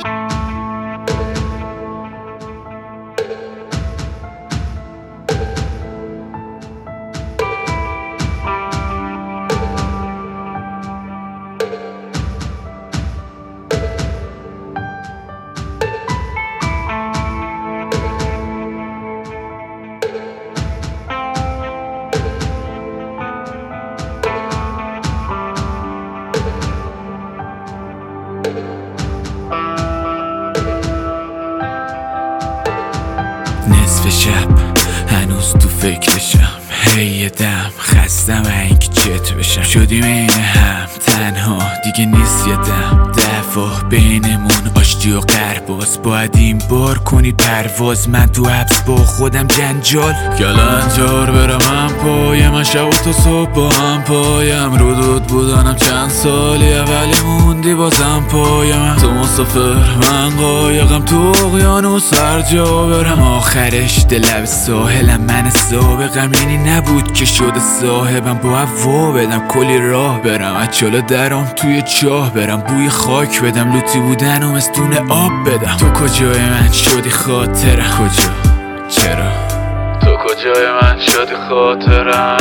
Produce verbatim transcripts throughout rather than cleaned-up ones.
نصف شب هنوز تو فکرشم، هی یه دم خستم اینکه چت بشم. شدیم این هم تنها دیگه نیست یه دم دفعه بینمون آشتی و قرباز. باید این بار کنی پرواز، من تو حبس با خودم جنجال. کلنجار برم هم پایم، من شب و تا صبح با هم پایم. رو دود بودنم چند سالی ولی موندی بازم پایم. تو مسافر من قایقم تو اقیانوس هر جا برم. آخرش دل لب ساحلم، من سابقم یعنی نبود که شده صاحبم. با هوا بدم کلی راه برم، از چاله درام توی چاه برم. بوی خاک بدم، لوتی بودن و مستون آب بدم. تو کجای من شدی خاطرم؟ کجا؟ چرا؟ تو کجای من شدی خاطرم؟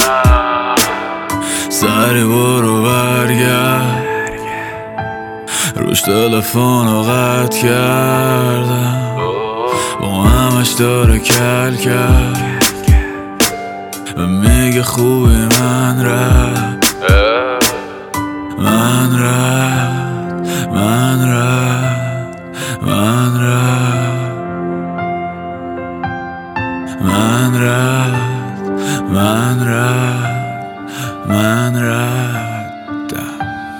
سری برو برگرد، روش تلفن رو قطع کردم. با همش داره کل کرد، میگه خوبی من رفت، من رفت، من رفت، من رفت، من رفت، من رفت، من رفتم.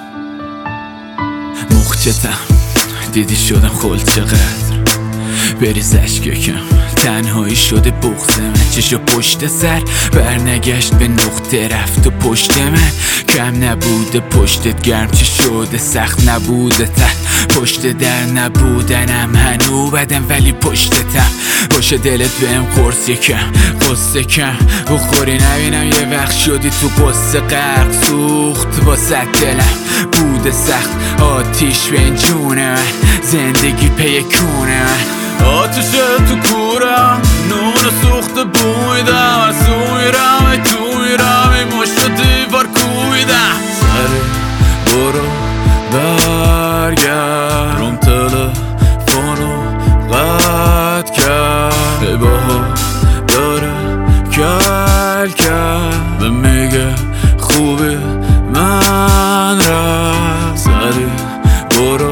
مخجتم دیدی شدم خلد چقدر بریز اشککم، تنهایی شده بغض من. چشا پشت سر برنگشت به نقطه رفت و پشت من کم نبوده. پشتت گرم چه شده سخت نبوده، ته پشت در نبودنم هنو بدم ولی پشتتم. باشه دلت بهم قرص یکم قصه کم بخوری نبینم یه وقت شدی تو قصه غرق. سوخت با صد دلم بوده سخت، آتیش به این جون من، زندگی پی کون من. آتیشه تو کورم، نور سوخت بویدم. از تو میرم ای تو میرم، ای مشت دیوار کویدم. سری برو برگرد، روم تلفنو قطع کرد. ای باها داره کل کرد، به میگه خوبی من رفت. سری برو